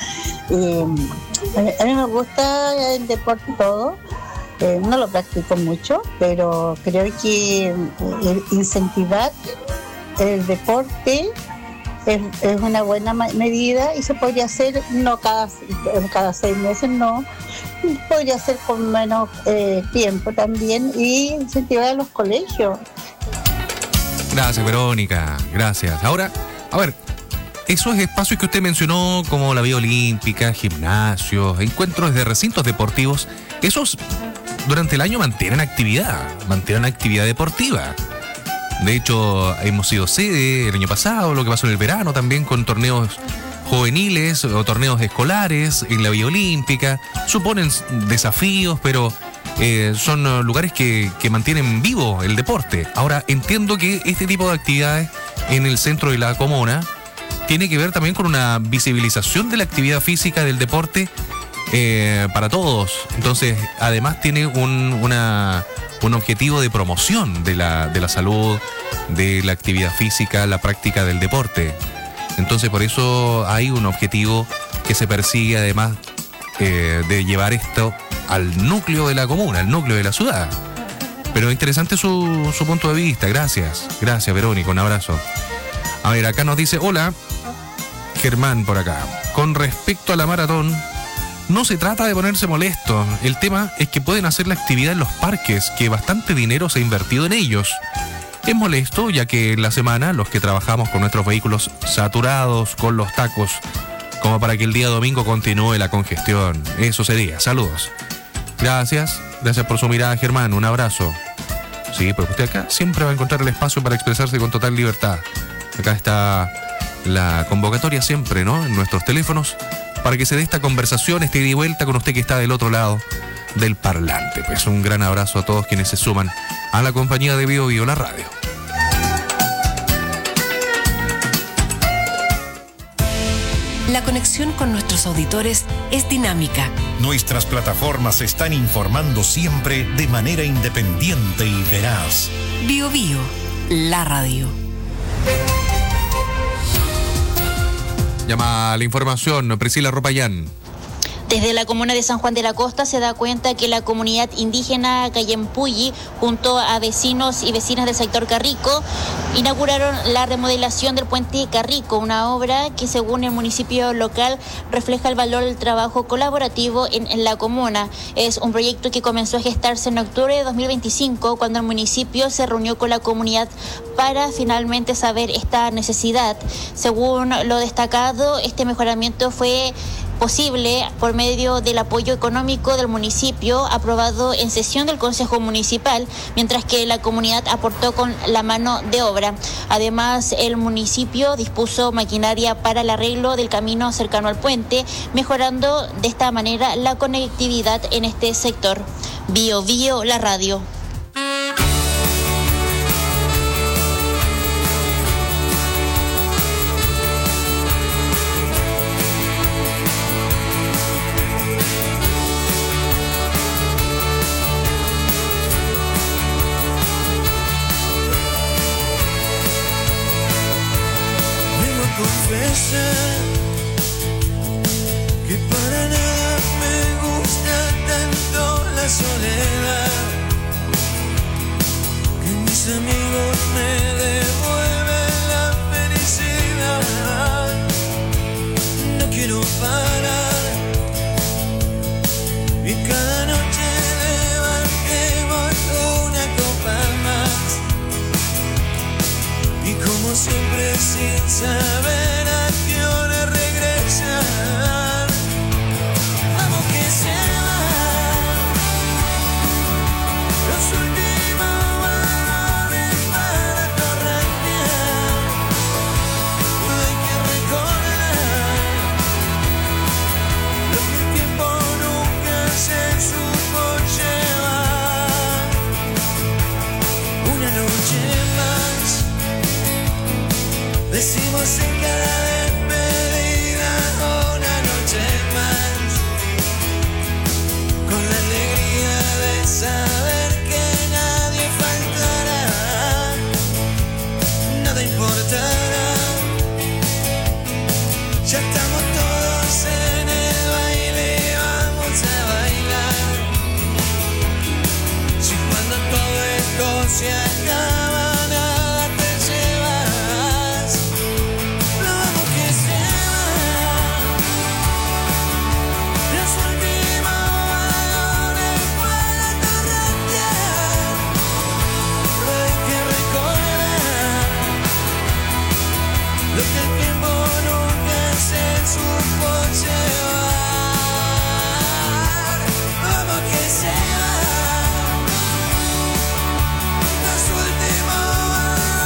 A mí me gusta el deporte todo, no lo practico mucho, pero creo que incentivar el deporte es una buena medida, y se podría hacer no cada 6 meses, no, podría ser con menos tiempo también, y incentivar a los colegios. Gracias, Verónica, gracias. Ahora, a ver, esos espacios que usted mencionó, como la Vía Olímpica, gimnasios, encuentros de recintos deportivos, esos durante el año mantienen actividad deportiva. De hecho, hemos sido sede el año pasado, lo que pasó en el verano también con torneos juveniles o torneos escolares en la Villa Olímpica. Suponen desafíos, pero son lugares que mantienen vivo el deporte. Ahora, entiendo que este tipo de actividades en el centro de la comuna tiene que ver también con una visibilización de la actividad física del deporte para todos. Entonces, además tiene un objetivo de promoción de la salud, de la actividad física, la práctica del deporte. Entonces, por eso hay un objetivo que se persigue, además de llevar esto al núcleo de la comuna, al núcleo de la ciudad. Pero interesante su punto de vista. Gracias, Verónica, un abrazo. A ver, acá nos dice, hola, Germán por acá. Con respecto a la maratón, no se trata de ponerse molesto. El tema es que pueden hacer la actividad en los parques, que bastante dinero se ha invertido en ellos. Es molesto, ya que en la semana los que trabajamos con nuestros vehículos saturados con los tacos, como para que el día domingo continúe la congestión. Eso sería. Saludos. Gracias por su mirada, Germán. Un abrazo. Sí, porque usted acá siempre va a encontrar el espacio para expresarse con total libertad. Acá está la convocatoria siempre, ¿no? En nuestros teléfonos, para que se dé esta conversación, este ida y vuelta con usted que está del otro lado del parlante. Pues un gran abrazo a todos quienes se suman a la compañía de Bio Bio, la radio. La conexión con nuestros auditores es dinámica. Nuestras plataformas están informando siempre de manera independiente y veraz. Bio Bio, la radio. Llama a la información Priscila Ropayán. Desde la comuna de San Juan de la Costa se da cuenta que la comunidad indígena Cayempulli, junto a vecinos y vecinas del sector Carrico, inauguraron la remodelación del puente Carrico, una obra que según el municipio local refleja el valor del trabajo colaborativo en la comuna. Es un proyecto que comenzó a gestarse en octubre de 2025, cuando el municipio se reunió con la comunidad para finalmente saber esta necesidad. Según lo destacado, este mejoramiento fue posible por medio del apoyo económico del municipio aprobado en sesión del Consejo Municipal, mientras que la comunidad aportó con la mano de obra. Además, el municipio dispuso maquinaria para el arreglo del camino cercano al puente, mejorando de esta manera la conectividad en este sector. Bio Bio, la radio. Que para nada me gusta tanto la soledad, que mis amigos me devuelven la felicidad. No quiero parar y cada noche levantemos una copa más, y como siempre sin saber vamos que se van los últimos valores para torrentear. Hay que recordar lo que el tiempo nunca se supo llevar. Una noche más, decimos en cada saber que nadie faltará, nada importará. Ya estamos todos en el baile, vamos a bailar. Si cuando todo esto se acaba, nada te llevas, lo vamos que se va. Los últimos lo que el tiempo nunca se supo llevar. Vamos que se va. Los últimos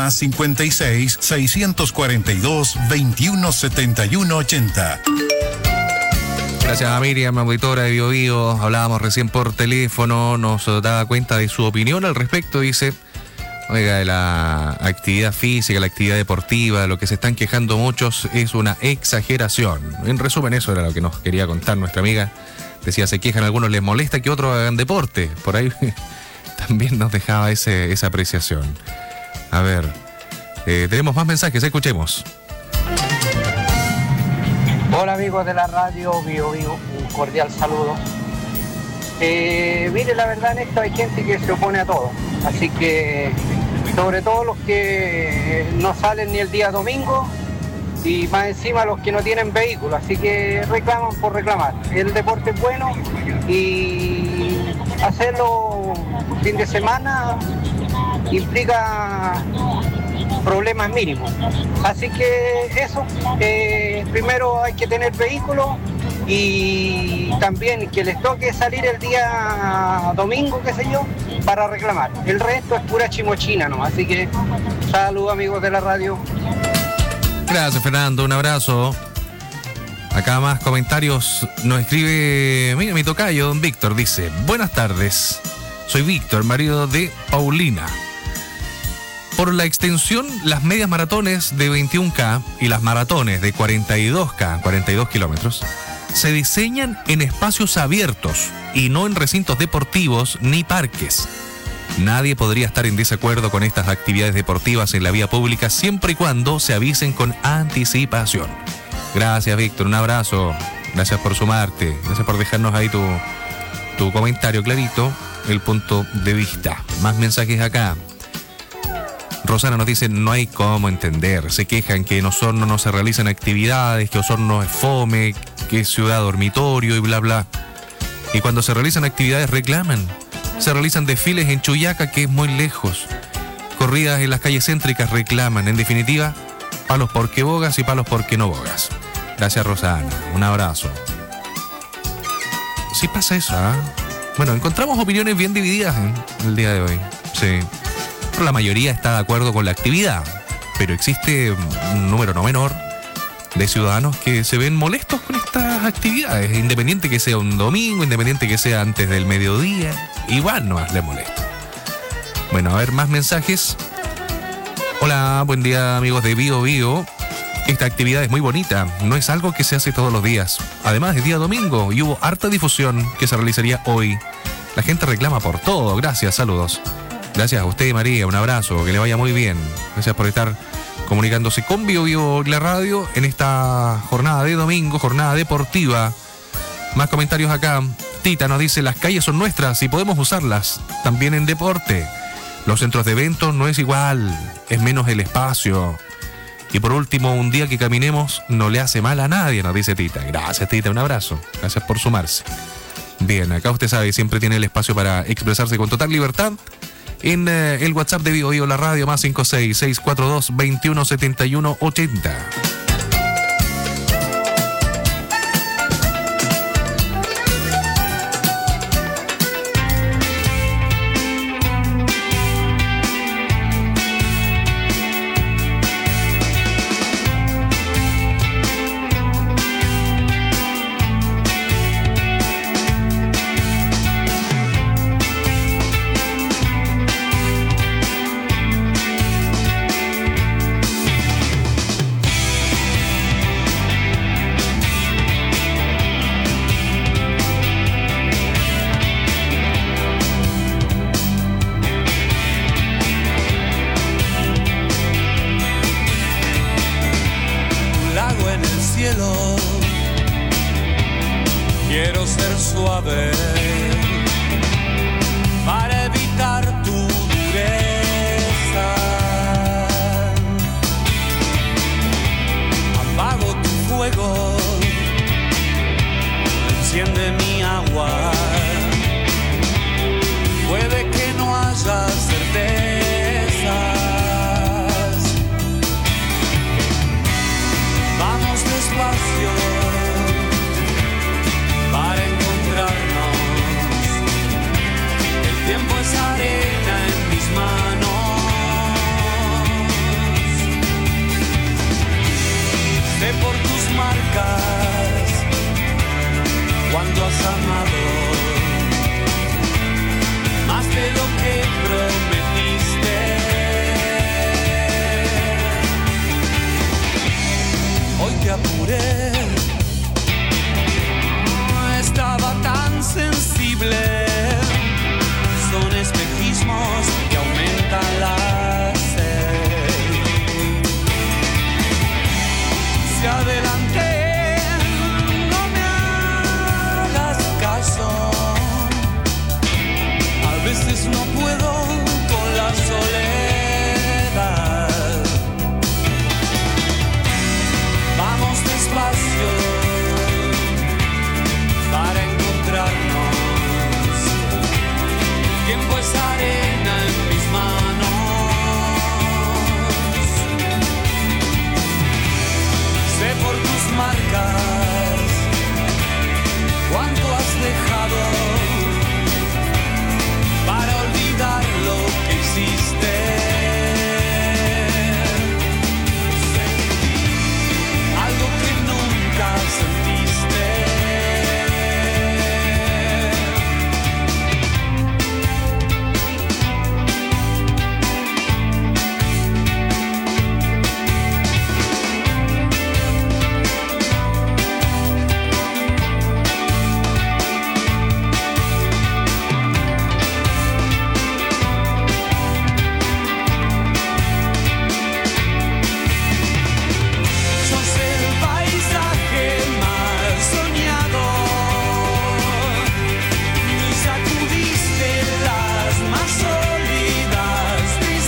más 56 642 21 71 80. Gracias a Miriam, auditora de Bio Bio. Hablábamos recién por teléfono, nos daba cuenta de su opinión al respecto. Dice, oiga, de la actividad física, la actividad deportiva, lo que se están quejando muchos es una exageración. En resumen, eso era lo que nos quería contar nuestra amiga. Decía, se quejan, a algunos les molesta que otros hagan deporte. Por ahí también nos dejaba esa apreciación. A ver, tenemos más mensajes, escuchemos. Hola amigos de la radio Bio Bio, un cordial saludo. Mire, la verdad en esto hay gente que se opone a todo, así que sobre todo los que no salen ni el día domingo y más encima los que no tienen vehículo, así que reclaman por reclamar. El deporte es bueno y hacerlo fin de semana implica problemas mínimos. Así que eso, primero hay que tener vehículo y también que les toque salir el día domingo, qué sé yo, para reclamar. El resto es pura chimochina, ¿no? Así que saludos amigos de la radio. Gracias Fernando, un abrazo. Acá más comentarios nos escribe, mira mi tocayo, don Víctor, dice, buenas tardes, soy Víctor, marido de Paulina. Por la extensión, las medias maratones de 21K y las maratones de 42K, 42 kilómetros, se diseñan en espacios abiertos y no en recintos deportivos ni parques. Nadie podría estar en desacuerdo con estas actividades deportivas en la vía pública siempre y cuando se avisen con anticipación. Gracias, Víctor, un abrazo. Gracias por sumarte. Gracias por dejarnos ahí tu comentario clarito, el punto de vista. Más mensajes acá. Rosana nos dice, no hay cómo entender. Se quejan que en Osorno no se realizan actividades, que Osorno es fome, que es ciudad dormitorio y bla bla. Y cuando se realizan actividades reclaman. Se realizan desfiles en Chuyaca, que es muy lejos. Corridas en las calles céntricas reclaman. En definitiva, palos porque bogas y palos porque no bogas. Gracias Rosana, un abrazo. Sí pasa eso, ¿eh? Bueno, encontramos opiniones bien divididas el día de hoy. Sí. La mayoría está de acuerdo con la actividad, pero existe un número no menor de ciudadanos que se ven molestos con estas actividades, independiente que sea un domingo, independiente que sea antes del mediodía, igual nomás les molesta. Bueno, a ver, más mensajes. Hola, buen día amigos de Bio Bio. Esta actividad es muy bonita, no es algo que se hace todos los días. Además es día domingo y hubo harta difusión que se realizaría hoy. La gente reclama por todo, gracias, saludos. Gracias a usted, María, un abrazo, que le vaya muy bien. Gracias por estar comunicándose con Bio Bio la radio en esta jornada de domingo, jornada deportiva. Más comentarios acá. Tita nos dice, las calles son nuestras y podemos usarlas también en deporte. Los centros de eventos no es igual, es menos el espacio. Y por último, un día que caminemos no le hace mal a nadie, nos dice Tita. Gracias, Tita, un abrazo. Gracias por sumarse. Bien, acá usted sabe, siempre tiene el espacio para expresarse con total libertad. En el WhatsApp de Bio Bio la radio, más 56642 2171 80. Quiero ser suave para evitar tu dureza. Apago tu fuego, enciende mi agua. Puede que no haya certezas. Vamos despacio para encontrarnos. El tiempo es arena en mis manos. cuánto has amado, más de lo que prometiste. Hoy te apuré, estaba tan sensible. Son espejismos que aumentan la sed. Si adelanté, no me hagas caso. A veces no puedo con la soledad. Vamos despacio para encontrarnos. El tiempo es arena en mis manos. Sé por tus marcas cuánto has dejado para olvidar lo que hiciste. Sentí algo que nunca sentiste. Sos el paisaje más soñado y sacudiste las más sólidas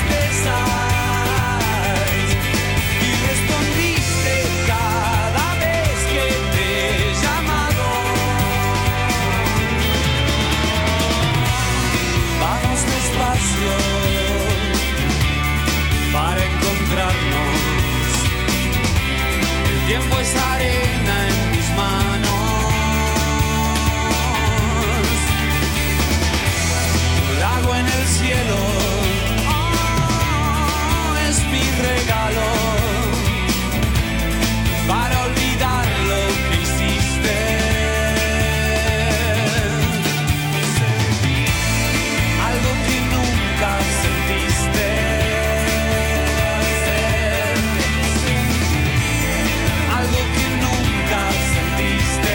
tristezas y respondiste cada vez que te he llamado. Vamos despacio para encontrarnos. El tiempo es arena en mis manos. Lago en el cielo, es mi regalo para olvidar lo que hiciste. Sentí algo que nunca sentiste. Algo que nunca sentiste.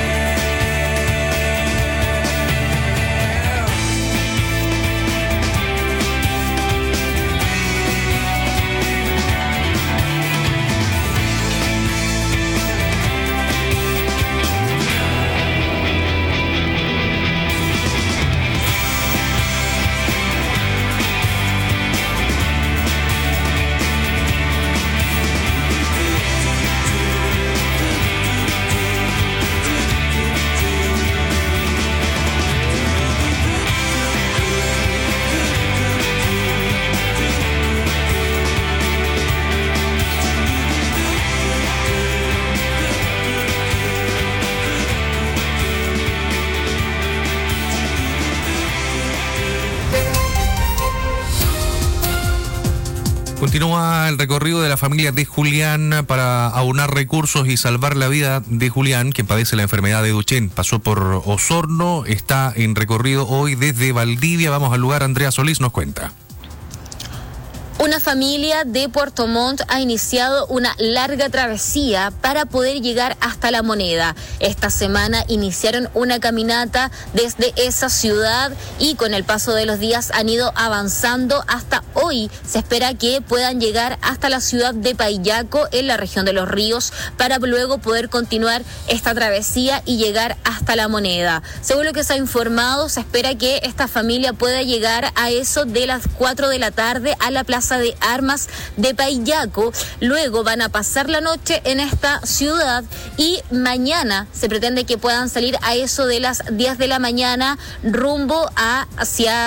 Continúa el recorrido de la familia de Julián para aunar recursos y salvar la vida de Julián, quien padece la enfermedad de Duchenne. Pasó por Osorno, está en recorrido hoy desde Valdivia. Vamos al lugar, Andrea Solís nos cuenta. Una familia de Puerto Montt ha iniciado una larga travesía para poder llegar hasta La Moneda. Esta semana iniciaron una caminata desde esa ciudad y con el paso de los días han ido avanzando hasta hoy. Se espera que puedan llegar hasta la ciudad de Paillaco, en la región de Los Ríos, para luego poder continuar esta travesía y llegar hasta La Moneda. Según lo que se ha informado, se espera que esta familia pueda llegar a eso de las 4 de la tarde a la Plaza de Armas de Paillaco. Luego van a pasar la noche en esta ciudad y mañana se pretende que puedan salir a eso de las 10 de la mañana rumbo hacia